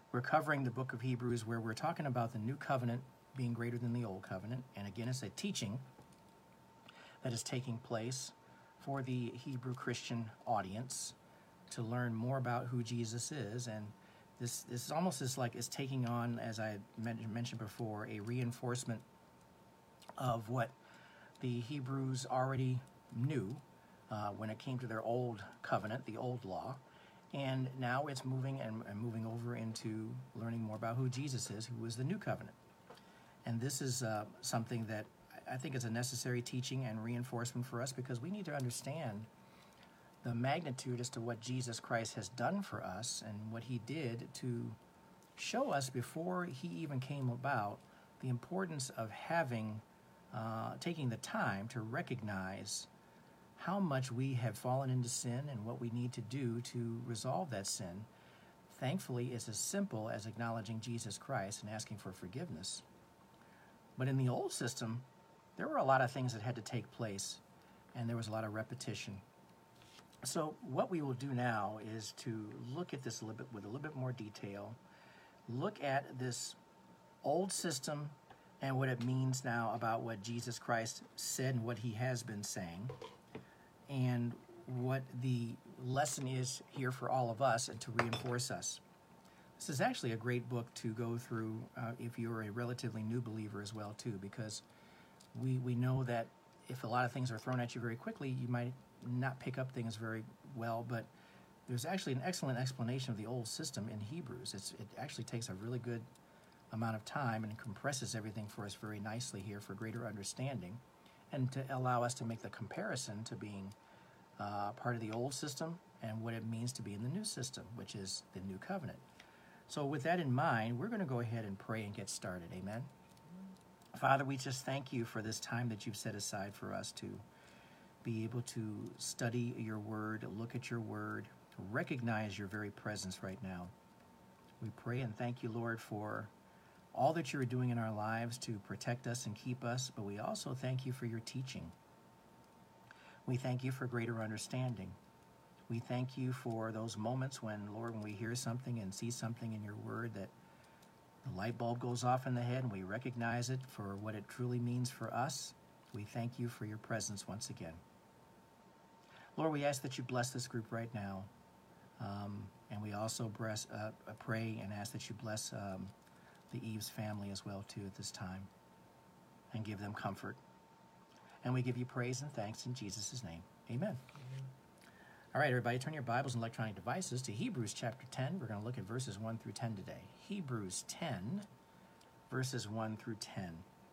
We're covering the book of Hebrews where we're talking about the new covenant being greater than the old covenant. And again, it's a teaching that is taking place for the Hebrew Christian audience to learn more about who Jesus is. And this is almost as like it's taking on, as I mentioned before, a reinforcement of what the Hebrews already knew when it came to their old covenant, the old law. And now it's moving and moving over into learning more about who Jesus is, who is the new covenant. And this is something that I think is a necessary teaching and reinforcement for us, because we need to understand the magnitude as to what Jesus Christ has done for us and what he did to show us before he even came about the importance of taking the time to recognize how much we have fallen into sin and what we need to do to resolve that sin. Thankfully, it's as simple as acknowledging Jesus Christ and asking for forgiveness. But in the old system, there were a lot of things that had to take place, and there was a lot of repetition. So what we will do now is to look at this with a little bit more detail, look at this old system and what it means now about what Jesus Christ said and what he has been saying, and what the lesson is here for all of us and to reinforce us. This is actually a great book to go through if you're a relatively new believer as well, too, because we know that if a lot of things are thrown at you very quickly, you might not pick up things very well, but there's actually an excellent explanation of the old system in Hebrews. It actually takes a really good amount of time and compresses everything for us very nicely here for greater understanding, and to allow us to make the comparison to being part of the old system and what it means to be in the new system, which is the new covenant. So with that in mind, we're going to go ahead and pray and get started. Amen. Father, we just thank you for this time that you've set aside for us to be able to study your word, look at your word, recognize your very presence right now. We pray and thank you, Lord, for all that you're doing in our lives to protect us and keep us, but we also thank you for your teaching. We thank you for greater understanding. We thank you for those moments when, Lord, when we hear something and see something in your word, that the light bulb goes off in the head and we recognize it for what it truly means for us. We thank you for your presence once again. Lord, we ask that you bless this group right now. And we also pray and ask that you bless the Eves family as well, too, at this time, and give them comfort. And we give you praise and thanks in Jesus' name. Amen. All right, everybody, turn your Bibles and electronic devices to Hebrews chapter 10. We're going to look at verses 1 through 10 today. Hebrews 10, verses 1 through 10.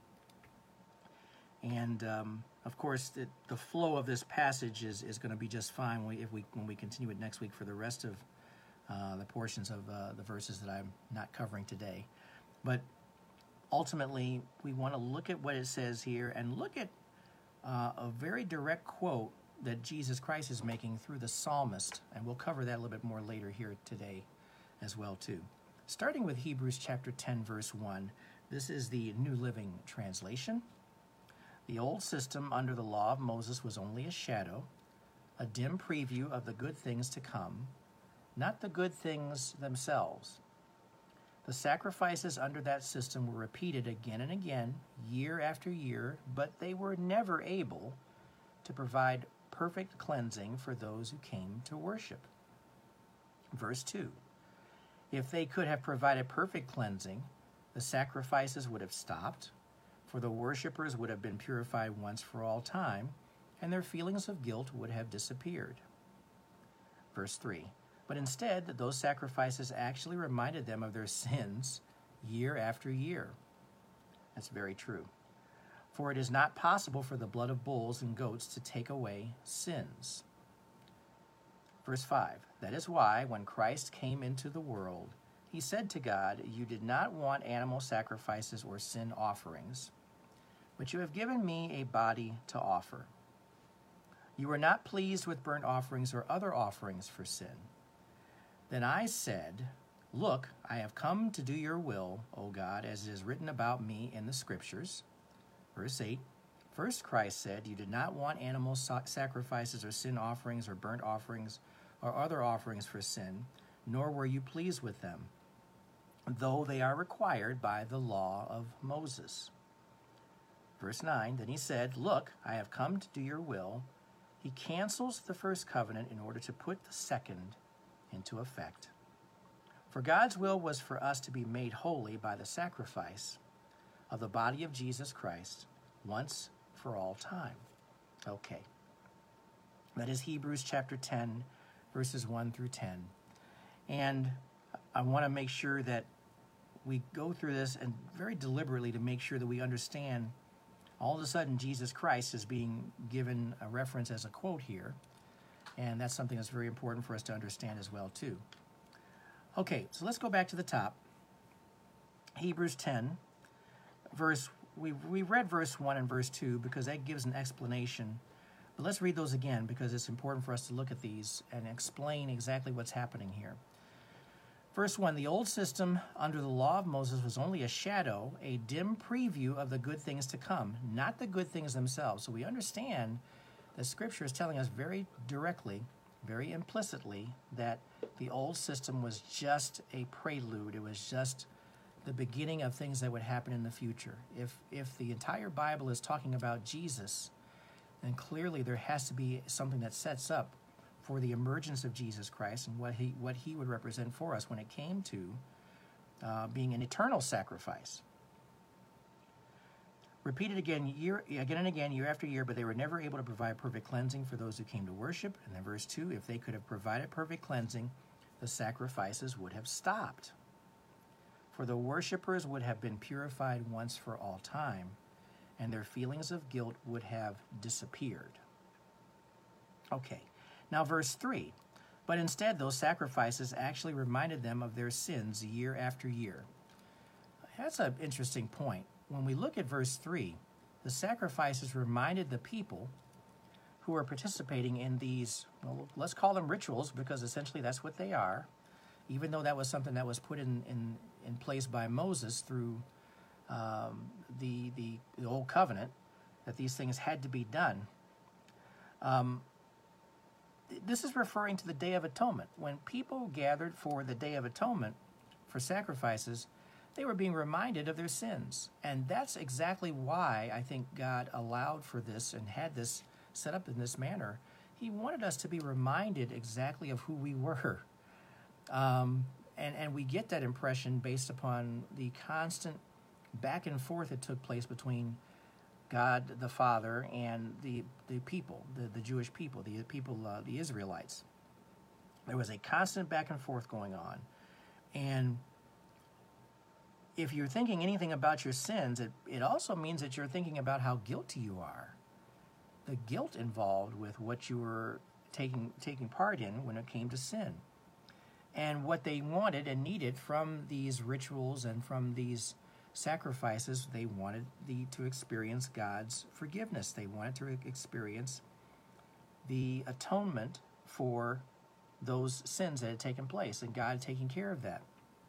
And, of course, the flow of this passage is going to be just fine when we continue it next week for the rest of the portions of the verses that I'm not covering today. But ultimately, we want to look at what it says here and look at a very direct quote that Jesus Christ is making through the psalmist, and we'll cover that a little bit more later here today as well, too. Starting with Hebrews chapter 10, verse 1, this is the New Living Translation. The old system under the law of Moses was only a shadow, a dim preview of the good things to come, not the good things themselves. The sacrifices under that system were repeated again and again, year after year, but they were never able to provide perfect cleansing for those who came to worship. Verse 2, if they could have provided perfect cleansing, the sacrifices would have stopped, for the worshipers would have been purified once for all time, and their feelings of guilt would have disappeared. Verse 3, but instead, those sacrifices actually reminded them of their sins year after year. That's very true. For it is not possible for the blood of bulls and goats to take away sins. Verse 5, that is why, when Christ came into the world, he said to God, you did not want animal sacrifices or sin offerings, but you have given me a body to offer. You were not pleased with burnt offerings or other offerings for sin. Then I said, look, I have come to do your will, O God, as it is written about me in the Scriptures. Verse 8, first Christ said, you did not want animal sacrifices or sin offerings or burnt offerings or other offerings for sin, nor were you pleased with them. though they are required by the law of Moses. Verse 9, then he said, look, I have come to do your will. He cancels the first covenant in order to put the second into effect. For God's will was for us to be made holy by the sacrifice of the body of Jesus Christ once for all time. Okay. That is Hebrews chapter 10, verses 1 through 10. And I want to make sure that we go through this and very deliberately to make sure that we understand all of a sudden Jesus Christ is being given a reference as a quote here. And that's something that's very important for us to understand as well, too. Okay, so let's go back to the top. Hebrews 10, we read verse 1 and verse 2 because that gives an explanation. But let's read those again because it's important for us to look at these and explain exactly what's happening here. Verse 1, the old system under the law of Moses was only a shadow, a dim preview of the good things to come, not the good things themselves. So we understand that Scripture is telling us very directly, very implicitly, that the old system was just a prelude. It was just the beginning of things that would happen in the future. If the entire Bible is talking about Jesus, then clearly there has to be something that sets up for the emergence of Jesus Christ and what he would represent for us when it came to being an eternal sacrifice. Repeated again and again, year after year, but they were never able to provide perfect cleansing for those who came to worship. And then verse 2, if they could have provided perfect cleansing, the sacrifices would have stopped. For the worshipers would have been purified once for all time, and their feelings of guilt would have disappeared. Okay, now verse 3. But instead, those sacrifices actually reminded them of their sins year after year. That's an interesting point. When we look at verse 3, the sacrifices reminded the people who were participating in these, well, let's call them rituals, because essentially that's what they are, even though that was something that was put in place by Moses through the Old Covenant, that these things had to be done. This is referring to the Day of Atonement. When people gathered for the Day of Atonement for sacrifices, they were being reminded of their sins. And that's exactly why I think God allowed for this and had this set up in this manner. He wanted us to be reminded exactly of who we were. And we get that impression based upon the constant back and forth that took place between God the Father and the people, the Jewish people, the Israelites. There was a constant back and forth going on. And if you're thinking anything about your sins, it also means that you're thinking about how guilty you are. The guilt involved with what you were taking part in when it came to sin. And what they wanted and needed from these rituals and from these sacrifices, they wanted to experience God's forgiveness. They wanted to experience the atonement for those sins that had taken place, and God taking care of that.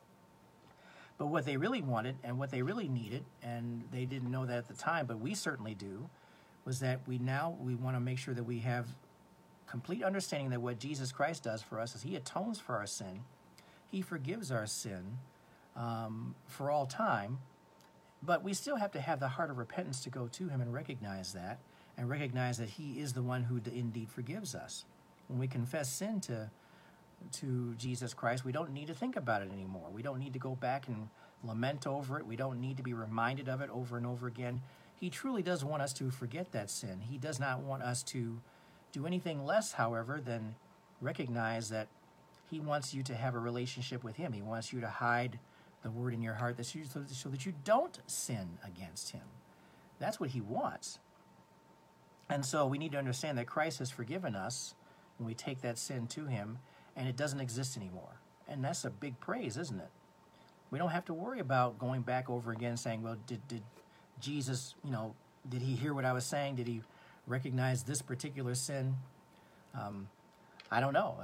But what they really wanted and what they really needed, and they didn't know that at the time, but we certainly do, was that we want to make sure that we have complete understanding that what Jesus Christ does for us is He atones for our sin. He forgives our sin for all time. But we still have to have the heart of repentance to go to Him and recognize that He is the one who indeed forgives us. When we confess sin to Jesus Christ, we don't need to think about it anymore. We don't need to go back and lament over it. We don't need to be reminded of it over and over again. He truly does want us to forget that sin. He does not want us to do anything less, however, than recognize that He wants you to have a relationship with Him. He wants you to hide the word in your heart so that you don't sin against Him. That's what He wants. And so we need to understand that Christ has forgiven us when we take that sin to Him, and it doesn't exist anymore. And that's a big praise, isn't it? We don't have to worry about going back over again saying, well, did Jesus, did He hear what I was saying? Did He recognize this particular sin? I don't know.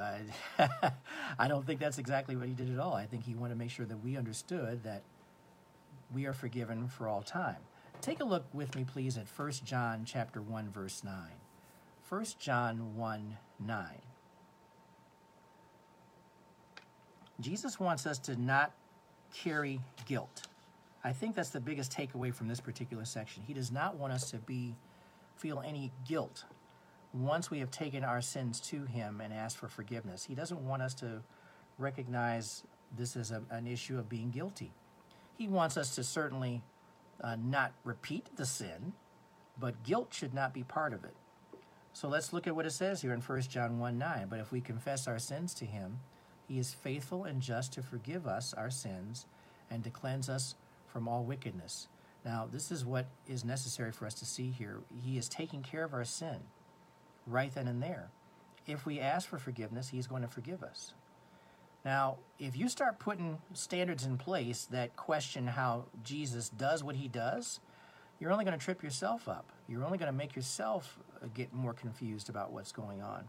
I don't think that's exactly what He did at all. I think He wanted to make sure that we understood that we are forgiven for all time. Take a look with me, please, at 1 John chapter 1, verse 9. 1 John 1, 9. Jesus wants us to not carry guilt. I think that's the biggest takeaway from this particular section. He does not want us to feel any guilt once we have taken our sins to him and asked for forgiveness. He doesn't want us to recognize this as an issue of being guilty. He wants us to certainly not repeat the sin, but guilt should not be part of it. So let's look at what it says here in 1 John 1:9. But if we confess our sins to him, he is faithful and just to forgive us our sins and to cleanse us from all wickedness. Now, this is what is necessary for us to see here. He is taking care of our sin right then and there. If we ask for forgiveness, he's going to forgive us. Now, if you start putting standards in place that question how Jesus does what he does, you're only going to trip yourself up. You're only going to make yourself get more confused about what's going on.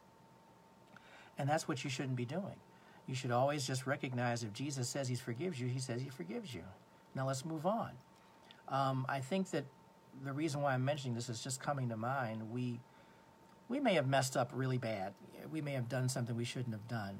And that's what you shouldn't be doing. You should always just recognize if Jesus says he forgives you, he says he forgives you. Now let's move on. I think that the reason why I'm mentioning this is just coming to mind. We may have messed up really bad. We may have done something we shouldn't have done.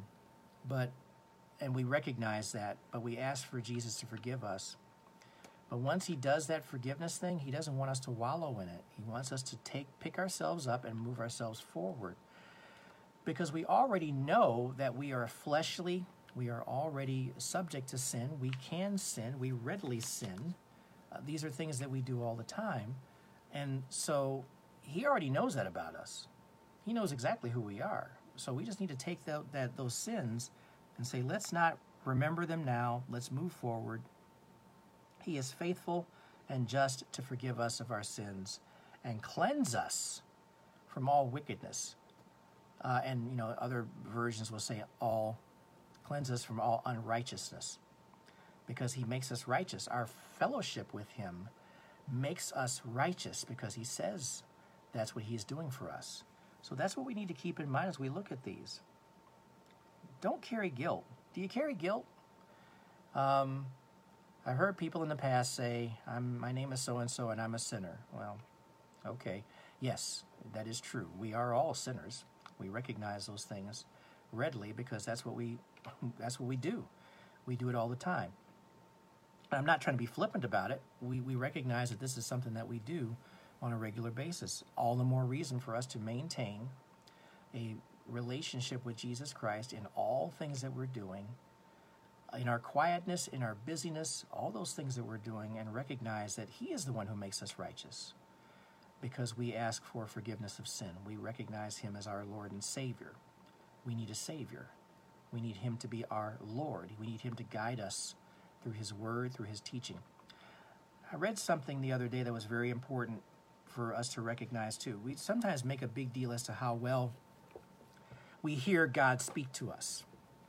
And we recognize that, but we ask for Jesus to forgive us. But once he does that forgiveness thing, he doesn't want us to wallow in it. He wants us to pick ourselves up and move ourselves forward. Because we already know that we are fleshly, we are already subject to sin, we can sin, we readily sin. These are things that we do all the time. And so he already knows that about us. He knows exactly who we are. So we just need to take those sins and say, let's not remember them now, let's move forward. He is faithful and just to forgive us of our sins and cleanse us from all wickedness. And other versions will say cleanse us from all unrighteousness, because he makes us righteous. Our fellowship with him makes us righteous because he says that's what he's doing for us. So that's what we need to keep in mind as we look at these. Don't carry guilt. Do you carry guilt? I've heard people in the past say, my name is so-and-so and I'm a sinner. Well, okay. Yes, that is true. We are all sinners. We recognize those things readily because that's what we do. We do it all the time. I'm not trying to be flippant about it. We recognize that this is something that we do on a regular basis. All the more reason for us to maintain a relationship with Jesus Christ in all things that we're doing, in our quietness, in our busyness, all those things that we're doing, and recognize that he is the one who makes us righteous because we ask for forgiveness of sin. We recognize him as our Lord and Savior. We need a Savior. We need him to be our Lord. We need him to guide us through his word, through his teaching. I read something the other day that was very important for us to recognize too. We sometimes make a big deal as to how well we hear God speak to us.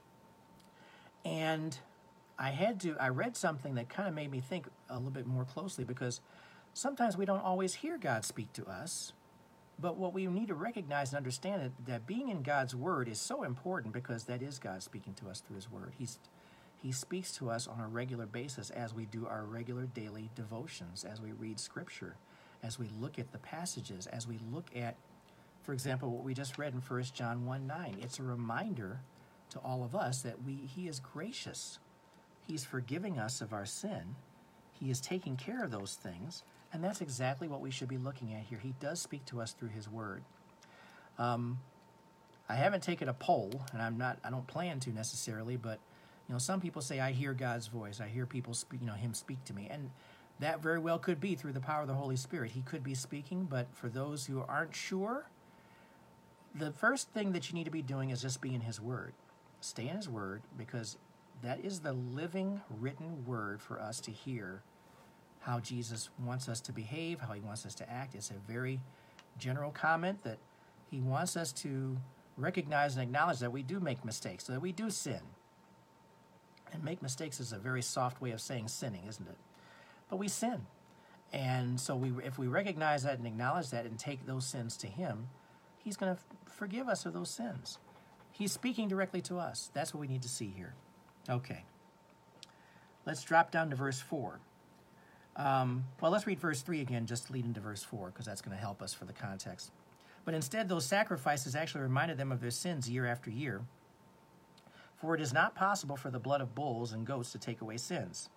And I read something that kind of made me think a little bit more closely, because sometimes we don't always hear God speak to us. But what we need to recognize and understand is that being in God's word is so important, because that is God speaking to us through his word. He speaks to us on a regular basis as we do our regular daily devotions, as we read scripture, as we look at the passages, as we look at, for example, what we just read in 1 John 1:9. It's a reminder to all of us that he is gracious. He's forgiving us of our sin. He is taking care of those things. And that's exactly what we should be looking at here. He does speak to us through his word. I haven't taken a poll, and I don't plan to necessarily, but some people say, I hear God's voice. I hear people speak, him speak to me. And that very well could be through the power of the Holy Spirit. He could be speaking, but for those who aren't sure, the first thing that you need to be doing is just be in his word. Stay in his word, because that is the living, written word for us to hear how Jesus wants us to behave, how he wants us to act. It's a very general comment that he wants us to recognize and acknowledge that we do make mistakes, so that we do sin. And make mistakes is a very soft way of saying sinning, isn't it? But we sin. And so if we recognize that and acknowledge that and take those sins to him, he's going to forgive us of those sins. He's speaking directly to us. That's what we need to see here. Okay. Let's drop down to verse 4. Let's read verse 3 again, just to lead into verse 4, because that's going to help us for the context. But instead, those sacrifices actually reminded them of their sins year after year. For it is not possible for the blood of bulls and goats to take away sins.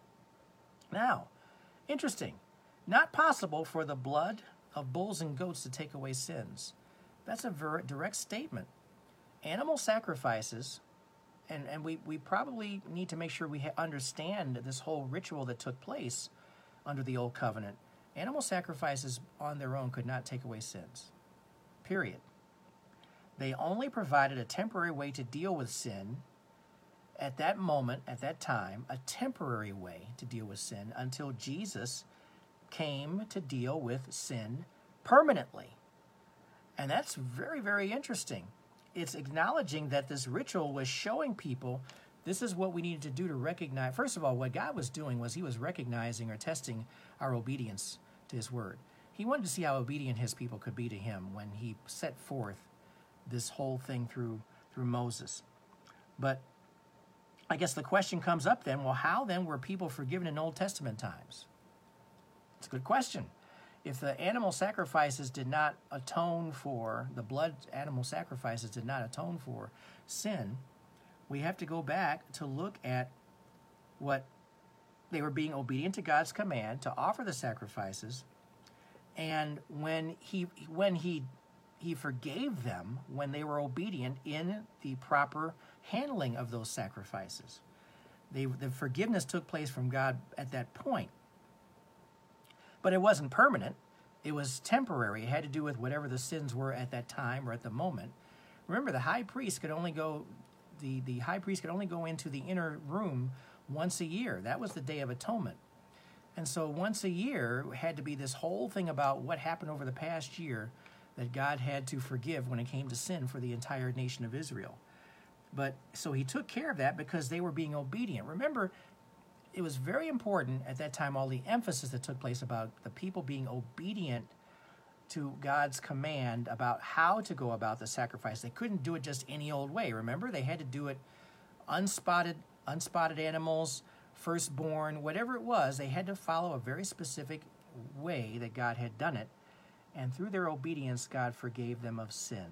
Now, interesting. Not possible for the blood of bulls and goats to take away sins. That's a very direct statement. Animal sacrifices, and we probably need to make sure we understand this whole ritual that took place under the Old Covenant. Animal sacrifices on their own could not take away sins. Period. They only provided a temporary way to deal with sin at that moment, at that time, a temporary way to deal with sin until Jesus came to deal with sin permanently. And that's very, very interesting. It's acknowledging that this ritual was showing people this is what we needed to do to recognize. First of all, what God was doing was he was recognizing or testing our obedience to his word. He wanted to see how obedient his people could be to him when he set forth this whole thing through Moses. But I guess the question comes up then, well, how then were people forgiven in Old Testament times? It's a good question. If the animal sacrifices did not atone for, the blood animal sacrifices did not atone for sin, we have to go back to look at what they were being obedient to God's command to offer the sacrifices. And when he forgave them when they were obedient in the proper handling of those sacrifices. The forgiveness took place from God at that point. But it wasn't permanent. It was temporary. It had to do with whatever the sins were at that time or at the moment. Remember, the high priest could only go into the inner room once a year. That was the Day of Atonement. And so once a year had to be this whole thing about what happened over the past year that God had to forgive when it came to sin for the entire nation of Israel. But so he took care of that because they were being obedient. Remember, it was very important at that time, all the emphasis that took place about the people being obedient to God's command about how to go about the sacrifice. They couldn't do it just any old way. Remember, they had to do it unspotted animals, firstborn, whatever it was. They had to follow a very specific way that God had done it. And through their obedience, God forgave them of sin.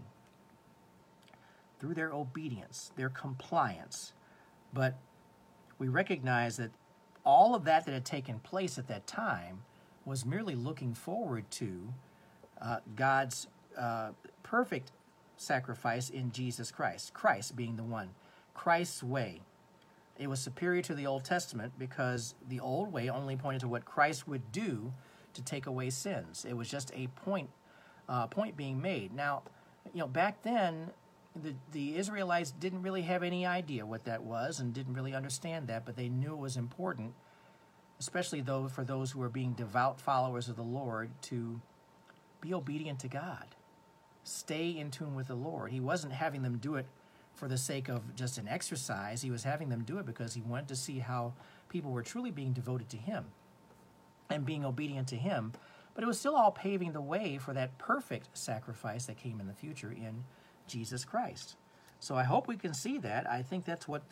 Through their obedience, their compliance. But we recognize that all of that had taken place at that time was merely looking forward to God's perfect sacrifice in Jesus Christ. Christ being the one. Christ's way. It was superior to the Old Testament because the old way only pointed to what Christ would do to take away sins. It was just a point being made. Now, back then, the Israelites didn't really have any idea what that was and didn't really understand that, but they knew it was important, especially for those who were being devout followers of the Lord, to be obedient to God. Stay in tune with the Lord. He wasn't having them do it for the sake of just an exercise. He was having them do it because he wanted to see how people were truly being devoted to him and being obedient to him. But it was still all paving the way for that perfect sacrifice that came in the future in Jesus Christ. So I hope we can see that. I think that's what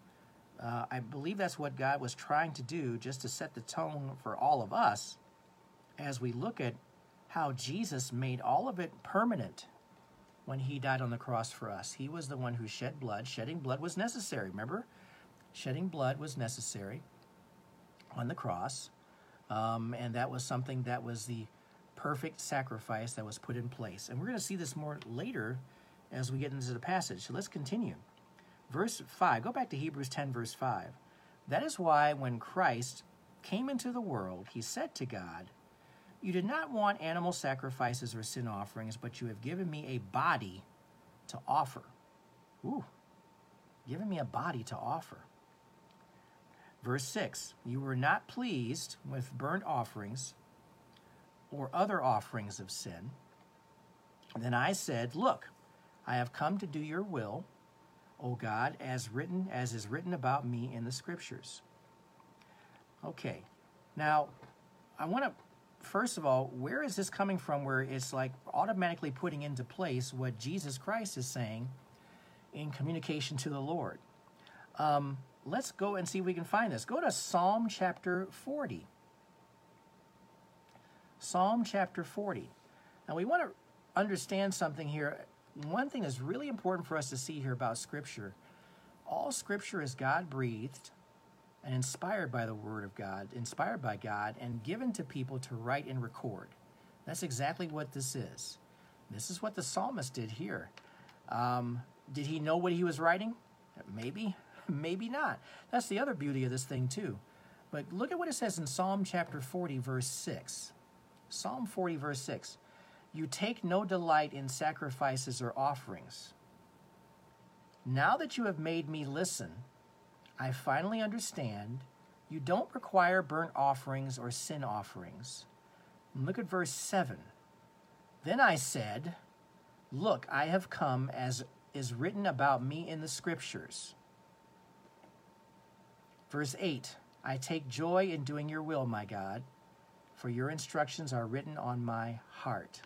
I believe that's what God was trying to do, just to set the tone for all of us as we look at how Jesus made all of it permanent when he died on the cross for us. He was the one who shed blood. Shedding blood was necessary, remember? Shedding blood was necessary on the cross. And that was something that was the perfect sacrifice that was put in place. And we're going to see this more later as we get into the passage. So let's continue. Verse 5, go back to Hebrews 10, verse 5. That is why when Christ came into the world, he said to God, "You did not want animal sacrifices or sin offerings, but you have given me a body to offer." Ooh, given me a body to offer. Verse 6, "You were not pleased with burnt offerings or other offerings of sin. Then I said, Look, I have come to do your will, O God, as is written about me in the Scriptures." Okay, now I want to, first of all, where is this coming from where it's like automatically putting into place what Jesus Christ is saying in communication to the Lord? Let's go and see if we can find this. Go to Psalm chapter 40. Psalm chapter 40. Now we want to understand something here. One thing that's really important for us to see here about Scripture All Scripture is God-breathed and inspired by the Word of God, inspired by God, and given to people to write and record. That's exactly what this is. This is what the psalmist did here. Did he know what he was writing? Maybe, maybe not. That's the other beauty of this thing too. But look at what it says in Psalm chapter 40, verse 6. Psalm 40, verse 6. You take no delight in sacrifices or offerings. Now that you have made me listen, I finally understand you don't require burnt offerings or sin offerings. And look at verse 7. Then I said, look, I have come as is written about me in the Scriptures. Verse 8. I take joy in doing your will, my God, for your instructions are written on my heart.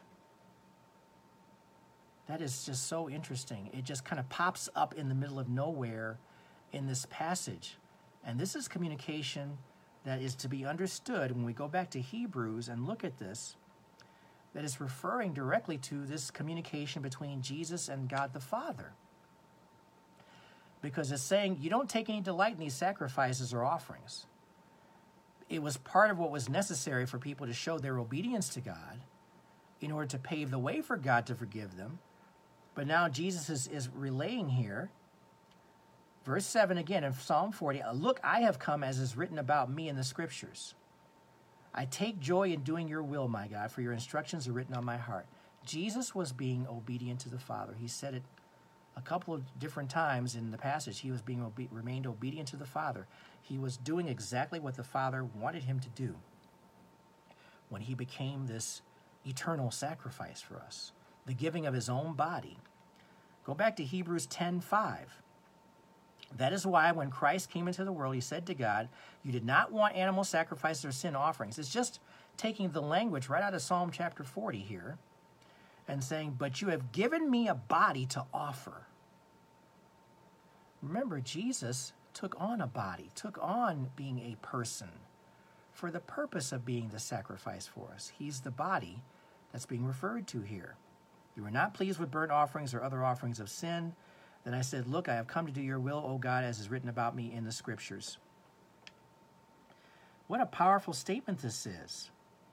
That is just so interesting. It just kind of pops up in the middle of nowhere in this passage. And this is communication that is to be understood when we go back to Hebrews and look at this, that is referring directly to this communication between Jesus and God the Father. Because it's saying you don't take any delight in these sacrifices or offerings. It was part of what was necessary for people to show their obedience to God in order to pave the way for God to forgive them. But now Jesus is relaying here, verse 7 again in Psalm 40, look, I have come as is written about me in the Scriptures. I take joy in doing your will, my God, for your instructions are written on my heart. Jesus was being obedient to the Father. He said it a couple of different times in the passage. He was remained obedient to the Father. He was doing exactly what the Father wanted him to do when he became this eternal sacrifice for us, the giving of his own body. Go back to Hebrews 10:5. That is why when Christ came into the world, he said to God, you did not want animal sacrifices or sin offerings. It's just taking the language right out of Psalm chapter 40 here and saying, but you have given me a body to offer. Remember, Jesus took on a body, took on being a person for the purpose of being the sacrifice for us. He's the body that's being referred to here. You were not pleased with burnt offerings or other offerings of sin. Then I said, look, I have come to do your will, O God, as is written about me in the Scriptures. What a powerful statement this is.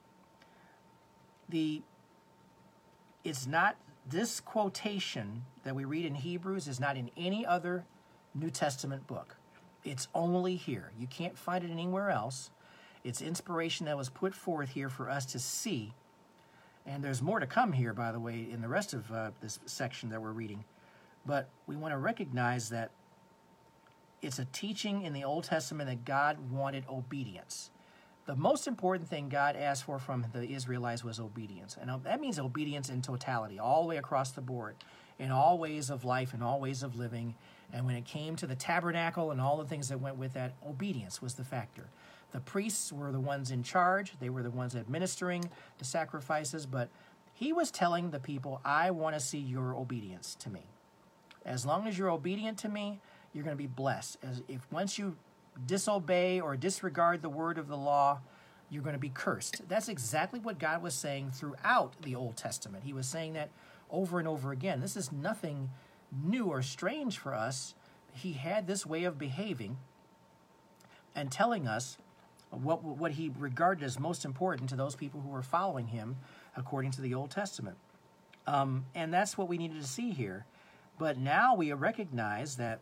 It's not, this quotation that we read in Hebrews is not in any other New Testament book. It's only here. You can't find it anywhere else. It's inspiration that was put forth here for us to see. And there's more to come here, by the way, in the rest of this section that we're reading. But we want to recognize that it's a teaching in the Old Testament that God wanted obedience. The most important thing God asked for from the Israelites was obedience. And that means obedience in totality, all the way across the board, in all ways of life, in all ways of living. And when it came to the tabernacle and all the things that went with that, obedience was the factor. The priests were the ones in charge. They were the ones administering the sacrifices. But he was telling the people, I want to see your obedience to me. As long as you're obedient to me, you're going to be blessed. If once you disobey or disregard the word of the law, you're going to be cursed. That's exactly what God was saying throughout the Old Testament. He was saying that over and over again. This is nothing new or strange for us. He had this way of behaving and telling us what he regarded as most important to those people who were following him according to the Old Testament. And that's what we needed to see here. But now we recognize that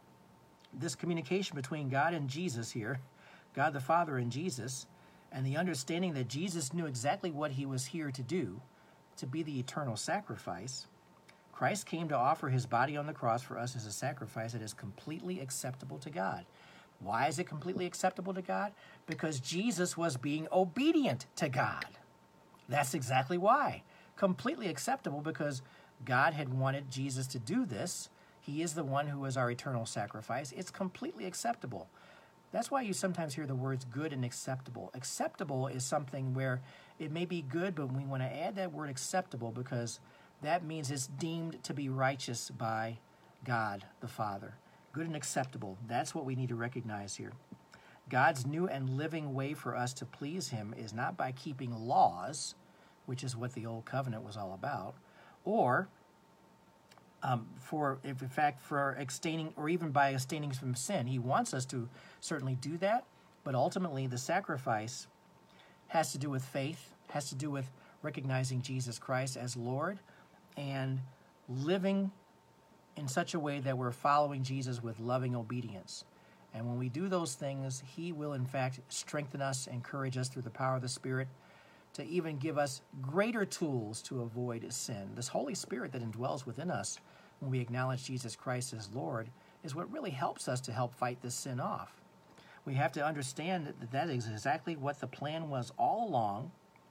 this communication between God and Jesus here, God the Father and Jesus, and the understanding that Jesus knew exactly what he was here to do, to be the eternal sacrifice. Christ came to offer his body on the cross for us as a sacrifice that is completely acceptable to God. Why is it completely acceptable to God? Because Jesus was being obedient to God. That's exactly why. Completely acceptable because God had wanted Jesus to do this. He is the one who is our eternal sacrifice. It's completely acceptable. That's why you sometimes hear the words good and acceptable. Acceptable is something where it may be good, but we want to add that word acceptable because that means it's deemed to be righteous by God the Father. Good and acceptable. That's what we need to recognize here. God's new and living way for us to please him is not by keeping laws, which is what the Old Covenant was all about, or for abstaining, or even by abstaining from sin. He wants us to certainly do that, but ultimately the sacrifice has to do with faith, has to do with recognizing Jesus Christ as Lord, and living in such a way that we're following Jesus with loving obedience. And when we do those things, he will in fact strengthen us, encourage us through the power of the Spirit, to even give us greater tools to avoid sin. This Holy Spirit that indwells within us when we acknowledge Jesus Christ as Lord is what really helps us to help fight this sin off. We have to understand that that is exactly what the plan was all along,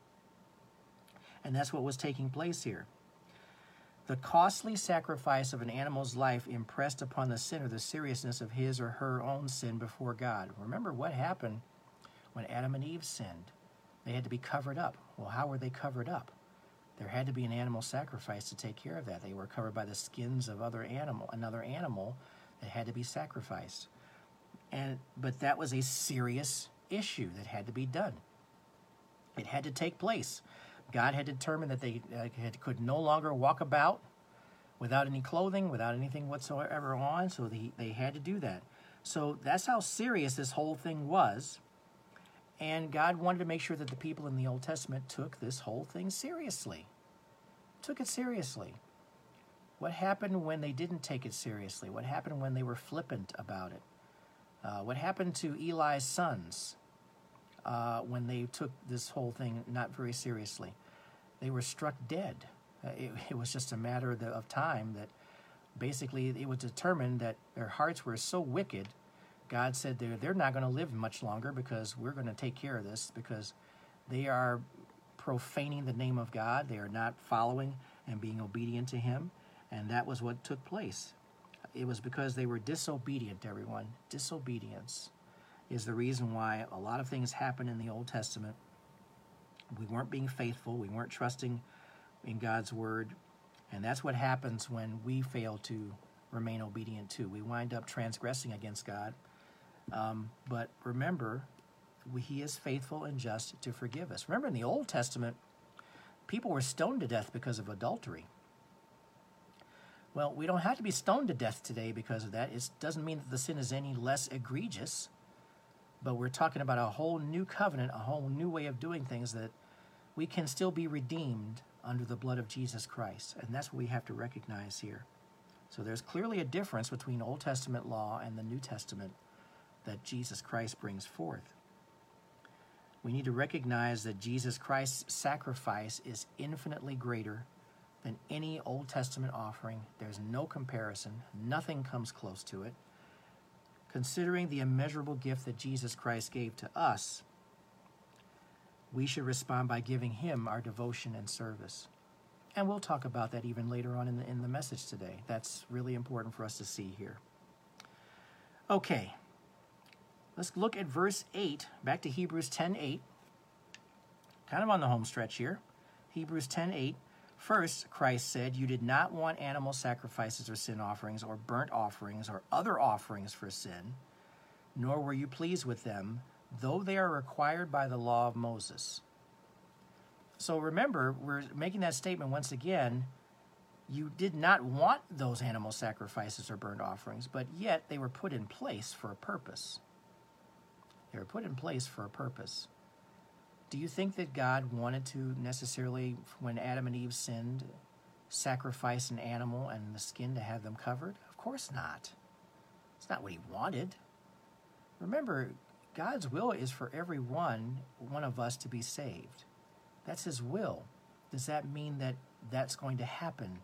and that's what was taking place here. The costly sacrifice of an animal's life impressed upon the sinner the seriousness of his or her own sin before God. Remember what happened when Adam and Eve sinned. They had to be covered up. Well, how were they covered up? There had to be an animal sacrifice to take care of that. They were covered by the skins of another animal that had to be sacrificed. But that was a serious issue that had to be done. It had to take place. God had determined that they could no longer walk about without any clothing, without anything whatsoever on, so they had to do that. So that's how serious this whole thing was. And God wanted to make sure that the people in the Old Testament took this whole thing seriously. Took it seriously. What happened when they didn't take it seriously? What happened when they were flippant about it? What happened to Eli's sons when they took this whole thing not very seriously? They were struck dead. It was just a matter of time that basically it was determined that their hearts were so wicked. God said they're not going to live much longer because we're going to take care of this, because they are profaning the name of God. They are not following and being obedient to him. And that was what took place. It was because they were disobedient, everyone. Disobedience is the reason why a lot of things happen in the Old Testament. We weren't being faithful. We weren't trusting in God's word. And that's what happens when we fail to remain obedient too. We wind up transgressing against God. But remember, he is faithful and just to forgive us. Remember, in the Old Testament, people were stoned to death because of adultery. Well, we don't have to be stoned to death today because of that. It doesn't mean that the sin is any less egregious, but we're talking about a whole new covenant, a whole new way of doing things, that we can still be redeemed under the blood of Jesus Christ. And that's what we have to recognize here. So there's clearly a difference between Old Testament law and the New Testament that Jesus Christ brings forth. We need to recognize that Jesus Christ's sacrifice is infinitely greater than any Old Testament offering. There's no comparison. Nothing comes close to it. Considering the immeasurable gift that Jesus Christ gave to us, we should respond by giving him our devotion and service. And we'll talk about that even later on in the message today. That's really important for us to see here. Okay. Let's look at verse 8, back to Hebrews 10:8. Kind of on the home stretch here. Hebrews 10:8. First, Christ said, "You did not want animal sacrifices or sin offerings or burnt offerings or other offerings for sin, nor were you pleased with them, though they are required by the law of Moses." So remember, we're making that statement once again. You did not want those animal sacrifices or burnt offerings, but yet they were put in place for a purpose. They were put in place for a purpose. Do you think that God wanted to necessarily, when Adam and Eve sinned, sacrifice an animal and the skin to have them covered? Of course not. It's not what he wanted. Remember, God's will is for every one of us to be saved. That's his will. Does that mean that that's going to happen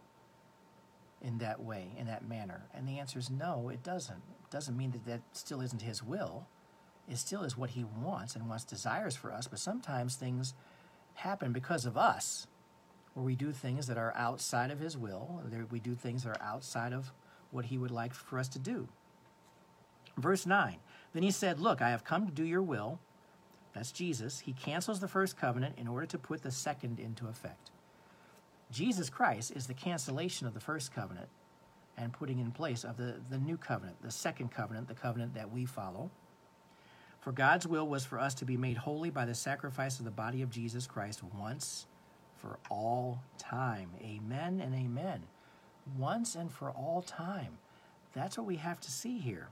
in that way, in that manner? And the answer is no, it doesn't. It doesn't mean that that still isn't his will. It still is what he wants and wants desires for us, but sometimes things happen because of us, where we do things that are outside of his will. We do things that are outside of what he would like for us to do. Verse 9, then he said, "Look, I have come to do your will." That's Jesus. He cancels the first covenant in order to put the second into effect. Jesus Christ is the cancellation of the first covenant and putting in place of the new covenant, the second covenant, the covenant that we follow. For God's will was for us to be made holy by the sacrifice of the body of Jesus Christ once for all time. Amen and amen. once and for all time. That's what we have to see here.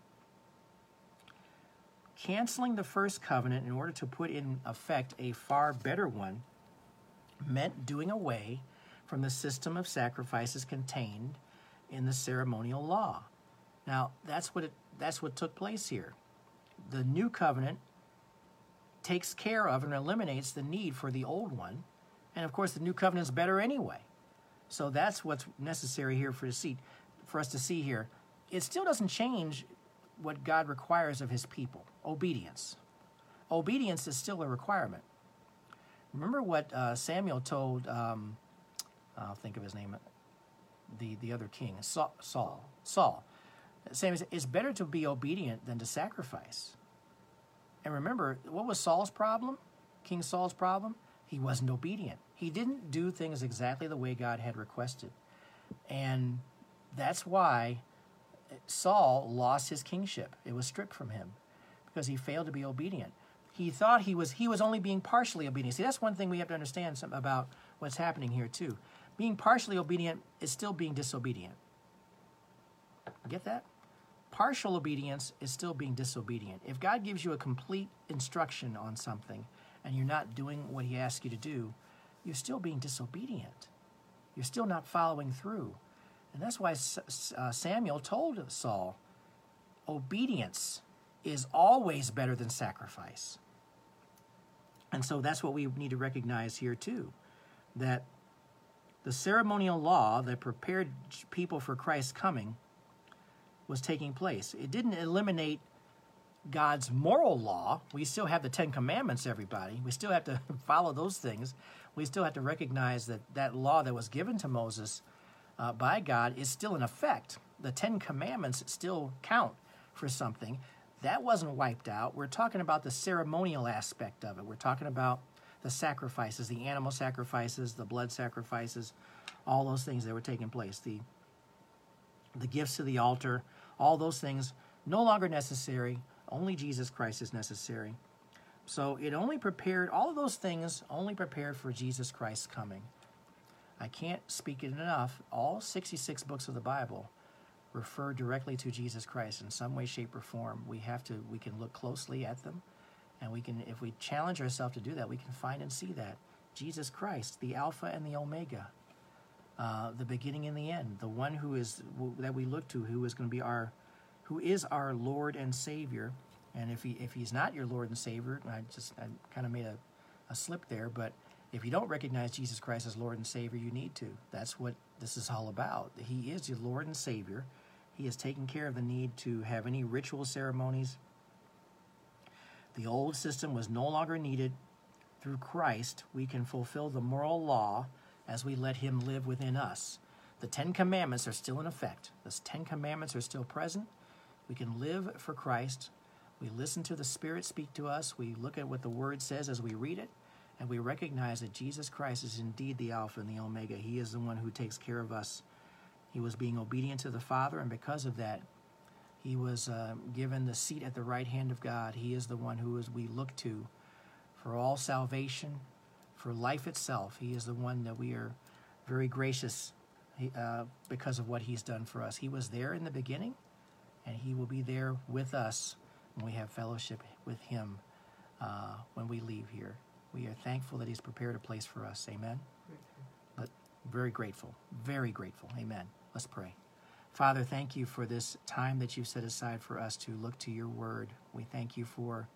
Canceling the first covenant in order to put in effect a far better one meant doing away from the system of sacrifices contained in the ceremonial law. Now, that's what took place here. The new covenant takes care of and eliminates the need for the old one. And of course, the new covenant is better anyway. So that's what's necessary here for us to see here. It still doesn't change what God requires of his people, obedience. Obedience is still a requirement. Remember what Samuel told, I'll think of his name, the other king, Saul. Samuel said, it's better to be obedient than to sacrifice. And remember, what was Saul's problem? King Saul's problem? He wasn't obedient. He didn't do things exactly the way God had requested. And that's why Saul lost his kingship. It was stripped from him because he failed to be obedient. He thought he was only being partially obedient. See, that's one thing we have to understand about what's happening here too. Being partially obedient is still being disobedient. Get that? Partial obedience is still being disobedient. If God gives you a complete instruction on something and you're not doing what he asks you to do, you're still being disobedient. You're still not following through. And that's why Samuel told Saul, obedience is always better than sacrifice. And so that's what we need to recognize here too, that the ceremonial law that prepared people for Christ's coming was taking place. It didn't eliminate God's moral law. We still have the Ten Commandments, everybody. We still have to follow those things. We still have to recognize that that law that was given to Moses by God is still in effect. The Ten Commandments still count for something. That wasn't wiped out. We're talking about the ceremonial aspect of it. We're talking about the sacrifices, the animal sacrifices, the blood sacrifices, all those things that were taking place. The gifts to the altar, all those things no longer necessary. Only Jesus Christ is necessary. So it only prepared, all of those things only prepared for Jesus Christ's coming. I can't speak it enough. All 66 books of the Bible refer directly to Jesus Christ in some way, shape, or form. We can look closely at them, and we can, if we challenge ourselves to do that, we can find and see that. Jesus Christ, the Alpha and the Omega, the beginning and the end, the one that we look to, who is our Lord and Savior. And if he's not your Lord and Savior, I kind of made a slip there, but if you don't recognize Jesus Christ as Lord and Savior, you need to. That's what this is all about. He is your Lord and Savior. He has taken care of the need to have any ritual ceremonies. The old system was no longer needed. Through Christ, we can fulfill the moral law as we let him live within us. The Ten Commandments are still in effect. The Ten Commandments are still present. We can live for Christ. We listen to the Spirit speak to us. We look at what the Word says as we read it, and we recognize that Jesus Christ is indeed the Alpha and the Omega. He is the one who takes care of us. He was being obedient to the Father, and because of that, he was given the seat at the right hand of God. He is the one who we look to for all salvation, for life itself. He is the one that we are very gracious because of what he's done for us. He was there in the beginning, and he will be there with us when we have fellowship with him when we leave here. We are thankful that he's prepared a place for us. Amen? But very grateful. Very grateful. Amen. Let's pray. Father, thank you for this time that you've set aside for us to look to your word. We thank you for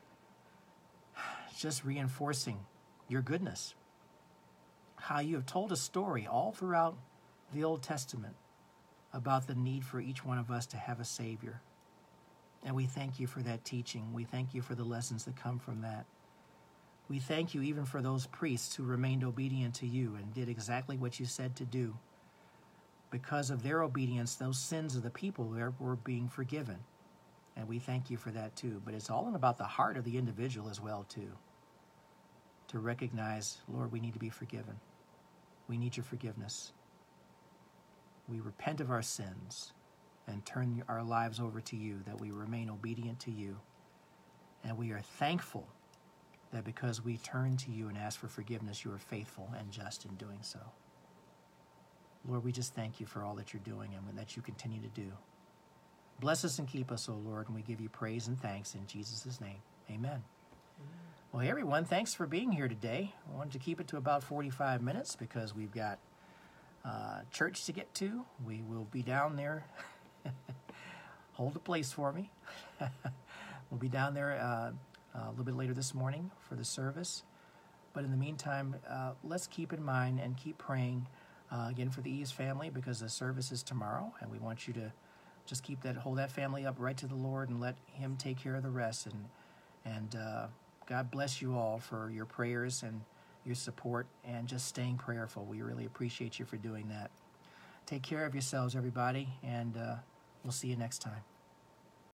just reinforcing your goodness. How you have told a story all throughout the Old Testament about the need for each one of us to have a Savior. And we thank you for that teaching. We thank you for the lessons that come from that. We thank you even for those priests who remained obedient to you and did exactly what you said to do. Because of their obedience, those sins of the people were being forgiven. And we thank you for that too. But it's all about the heart of the individual as well too. To recognize, Lord, we need to be forgiven. We need your forgiveness. We repent of our sins and turn our lives over to you, that we remain obedient to you. And we are thankful that because we turn to you and ask for forgiveness, you are faithful and just in doing so. Lord, we just thank you for all that you're doing and that you continue to do. Bless us and keep us, O Lord, and we give you praise and thanks in Jesus' name. Amen. Well, hey, everyone, thanks for being here today. I wanted to keep it to about 45 minutes because we've got church to get to. We will be down there. Hold a place for me. We'll be down there a little bit later this morning for the service. But in the meantime, let's keep in mind and keep praying again for the Eves family, because the service is tomorrow, and we want you to just hold that family up right to the Lord and let him take care of the rest. And God bless you all for your prayers and your support and just staying prayerful. We really appreciate you for doing that. Take care of yourselves, everybody, and we'll see you next time.